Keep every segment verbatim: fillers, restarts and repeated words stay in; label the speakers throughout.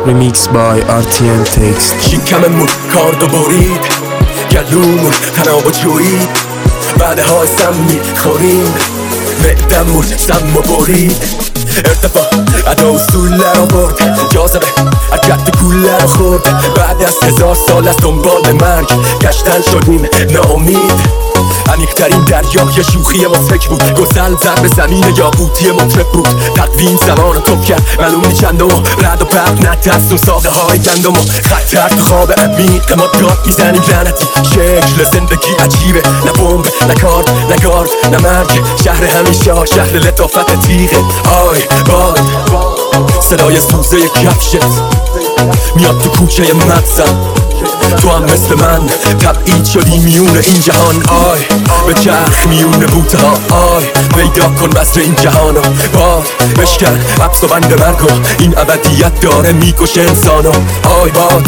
Speaker 1: Remix by آر تی ام Text.
Speaker 2: شکممون کاردو برید، گلومون تنابو جوید، بعد های سم میخوریم، معدمون سم و برید. ارتفاع ادا اصول رو برد، جاذبه اجد کوله رو خورد. بعد از هزار سال از دنبال مرگ گشتن شدیم ناامید. عمیق‌ترین دریای شوخی مضحک بود، گسل زد به زمین یاقوتی مطرب بود. تقویم زمان توب کرد معلوم نی چندم، رد و برق نترس و ساقه های گندم، خطر تو خواب عمیق ما داد میزنیم لعنتی. شکل زندگی عجیبه، نه بمب نه کار نه گارد نه مرگ. شهر همیشه شهر لطافت تیغه. آی باد صدای سوزه کفشت میاد تو کوچه مغزم، تو هم مثل من تبعید شدی میون این جهان. آی به چرخ میون بوته ها، آی پیدا کن بسر این جهانو. باد بشکن حبس و بند مرگو، این ابدیت داره میکشه انسانو. آی باد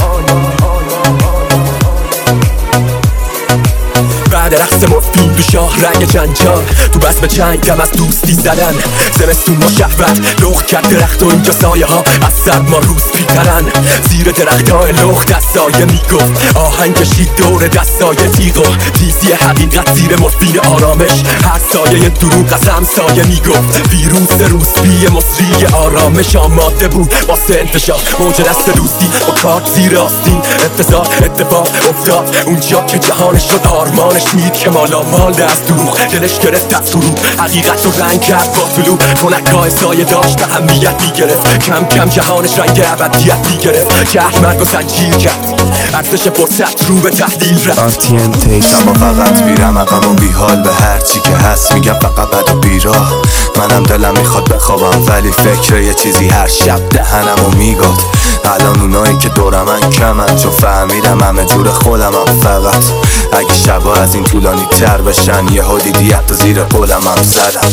Speaker 2: بعد رقص مفید دو شاه رنگ جنجال، تو بس به چنگ کم از دوستی زدن. زمستون ما شهوت لخ کرد درخت و اینجا سایه ها از سرما روز پیترن. زیر درخت های لخ دستایه میگفت، آهنگ کشید دور دستای تیغ و تیزی حقیقت زیر مورفین آرامش. هر سایه دروغ از همسایه میگفت، ویروس روسبی مصری آرامش آماده بود واسه انتشار. موج دست دوستی با کارت زیر آستین، انتظار اتفاق افتاد اونجا که جهانش شد آرمانش. مید که مالا مال دست دروغ، دلش گرفت از فرو، حقیقت رو رنگ کرد با طلوع. خنکای سایه داشت اهمیت میگرفت، کم کم جهانش رنگ ابدیت میگرفت. جهل مرگ و زنجیر کرد، ارزش فرصت رو به تحلیل رفت.
Speaker 1: آر تی ام Text.
Speaker 3: اما فقط میرم عقب و بیحال به هر چی که هست میگم فقط بد و بیراه. منم دلم میخواد بخوابم ولی فکر یه چیزی هر شب دهنمو میگفت. الان اونایی که دورمن کمن، چون فهمیدم همه جور خودمم. فقط اگه شبا از این طولانی تر بشن، یه حدیدیت زیر قولم هم زدم.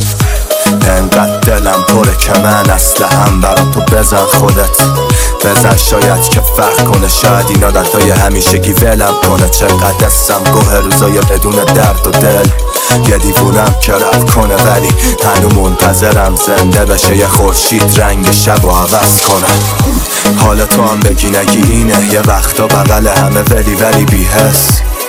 Speaker 3: انقدر دلم پره که من اسلحه‌ام برا تو بزن خودت. بزن شاید که فرق کنه، شاید این عادتای همیشگی ولم کنه. چقدر دستم گوه روزای بدون درد و دل، یه دیوونم که رفت کنه ولی هنو منتظرم زنده بشه یه خورشید رنگ شب و عوض کنه. حالا تو هم بگی نگی اینه، یه وقتا بغل همه ولی ولی بی حس.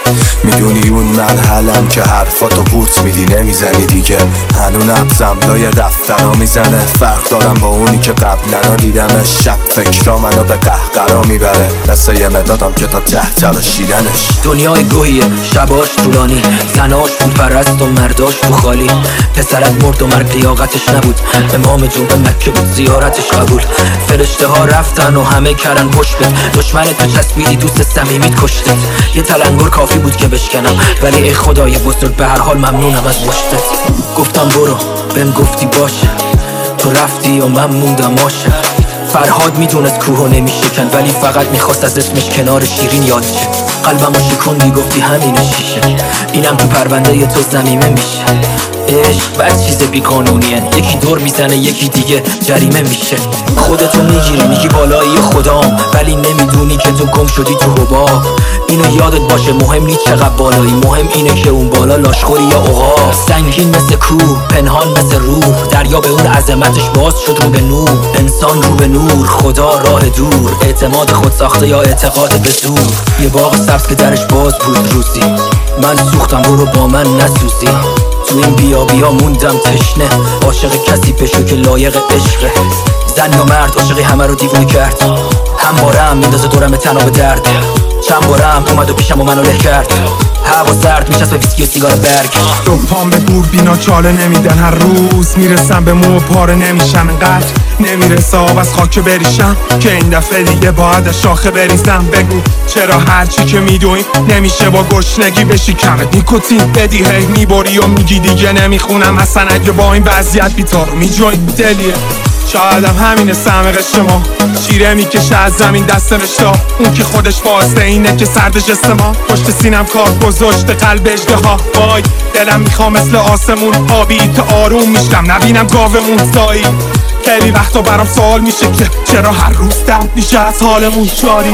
Speaker 3: میدونی اون مرحلم که حرفاتو بوت میدی نمیزنی دیگه. هنو نبزم لای دفترها میزنه، فرق دارم با اونی که قبلا دیدمش. شب فکرا منو به قهقرا میبره، مثل یه مدادم که تا ته تراشیدنش.
Speaker 4: دنیای گوهیه شباش طولانی، زناش بود پرست و مرداش تو خالی. پسرت مرد و مرگ لیاقتش نبود، امام جمعه مکه بود زیارتش قبول. فرشته ها رفتن و همه کردن پشتت، دشمنت تو چسبیدی دوست صمیمیت کشتت. یه تلنگر کافی بود که بشکنم، ولی ای خدای بزرگ به هر حال ممنونم از پشتت. گفتم برو بهم گفتی باشه، تو رفتی و من موندم عاشق. فرهاد میدونست کوهو نمیشکن، ولی فقط میخواست از اسمش کنار شیرین یاد شه. قلبمو شکوندی گفتی همینه شیشه، اینم تو پرونده تو ضمیمه میشه. عشق بعد چیز بی قانونیه، یکی دور میزنه یکی دیگه جریمه میشه. خودتو میگیری میگی بالایی خدام، ولی نمیدونی که تو گم شدی تو حباب. اینو یادت باشه مهم نیست چقدر بالایی، مهم اینه که اون بالا لاشخوری یا عقاب. سنگین مثل کوه پنهان مثل روح، دریا به اون عظمتش باز شد رو به نور. انسان رو به نور، خدا راه دور، اعتماد خود ساخته یا اعتقاد به زور. یه باغ سبز که درش باز بود روزی، من سوختم برو با من نسوزی. تو این بیا بیا موندم تشنه، عاشق کسی بشو که لایق عشقه. زن یا مرد عاشقی همه رو دیوونه کرد، هم بارم میندازه دورم تنها به درد. چند بارم اومد و پیشم و منو له کرد، هوا سرد میشست به ویسکی و سیگار برگ.
Speaker 5: دو پام به دور بینا چاله نمیدن، هر روز میرسم به مو پاره نمیشم. انقدر نمیرسه آب از خاک بریشم که این دفعه دیگه باید شاخه بریزم. بگو چرا هرچی که میدویم نمیشه با گشنگی بشی کمت. نیکوتین بدی هی میبری و میگی دیگه نمیخونم. اصلا اگه با این وضعیت بیتارو میجوی دلیه، شایدم همینه سمق شما. شیره میکشه از زمین دست رشتا، اون که خودش واسه اینه که سردش استما. پشت سینم کار گذاشته قلب اژدها، وای دلم میخوام مثل آسمون آبی تا آروم میشم نبینم گاومون سایی. خیلی وقتا برام سوال میشه که چرا هر روز درد میشه از حالمون جاری.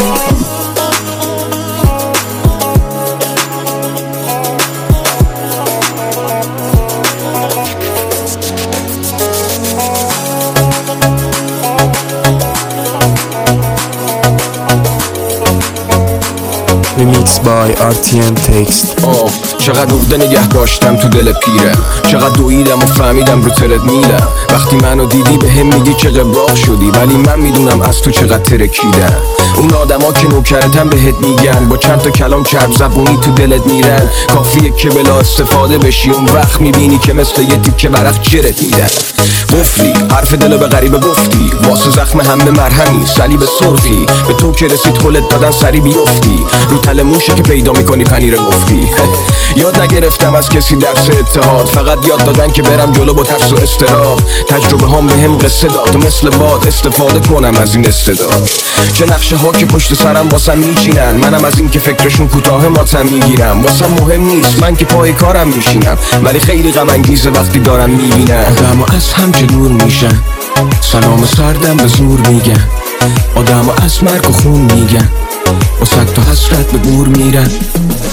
Speaker 1: by آر تی ام Text.
Speaker 2: آه چقدر عقده نگه داشتم تو دل پیره، چقدر دویدم و فهمیدم رو ترد میدم. وقتی منو دیدی به هم میگی که قبراق شدی، ولی من میدونم از تو چقدر ترکیدم. اون آدما که نوکرتم بهت میگن، با چند تا کلام چرب زبونی تو دلت میرن. کافیه که بلا استفاده بشی، اون وقت میبینی که مثل یه تیکه برق جرت میدن. قفلی حرف دلو به غریبه گفتی، واسه زخم همه مرهمی صلیب سرخی. به تو که رسید خلت دادن سری بیفتی، رو تل موشه که پیدا میکنی پنیر گفتی. یاد نگرفتم از کسی درس اتحاد، فقط یاد دادن که برم جلو با ترس و استراب. تجربه هم به هم قصه داد و مثل باد استفاده کنم از این استعداد. چه نقشه ها که پشت سرم واسم میچینن، منم از این که فکرشون کوتاه ماتم میگیرم. واسم مهم نیست من که پای کارم میشینم، ولی خیلی غم انگیزه وقتی دارم میبینم آدم ها از هم که دور میشن، سلام سردم به زور میگن. آدم ها از مرگ و خون میگن، با صد تا حسرت به گور میرن.